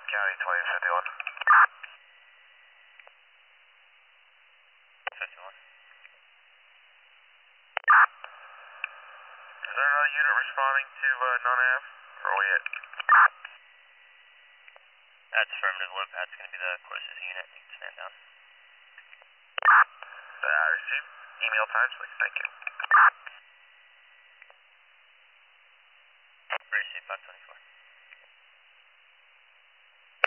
County 2051. 51. Is there another unit responding to non-AF? Or are we at? That's affirmative, Low Pat's going to be the closest unit. You can stand down. Received. Email times, please. Thank you. Received 524.